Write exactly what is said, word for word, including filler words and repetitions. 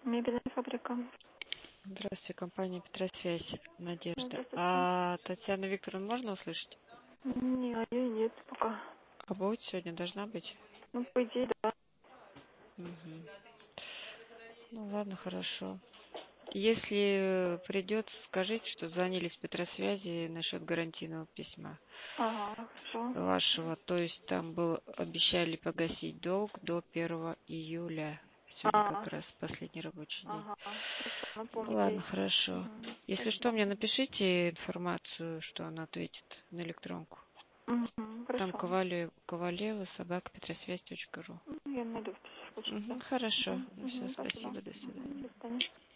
Мебельная фабрика. Здравствуйте, компания Петросвязь, Надежда. Здравствуйте. А Татьяну Викторовну можно услышать? Не, а ее нет пока. А будет сегодня, должна быть? Ну, по идее, да. Мгм. Ну ладно, хорошо. Если придет, скажите, что звонили с Петросвязи насчет гарантийного письма Ага, хорошо. вашего. То есть там был, обещали погасить долг до первого июля. Сегодня как А, раз последний рабочий день. ага, хорошо, Ну напомните ладно, ей. хорошо. Угу, Если что, спасибо. мне напишите информацию, что она ответит на электронку. Угу, Там хорошо. Ковалева, Ковалева собака петросвязь точка ру. Ну, я найду в случае. Угу, хорошо. Угу, Ну все, угу, спасибо. спасибо, до свидания. Угу, до свидания.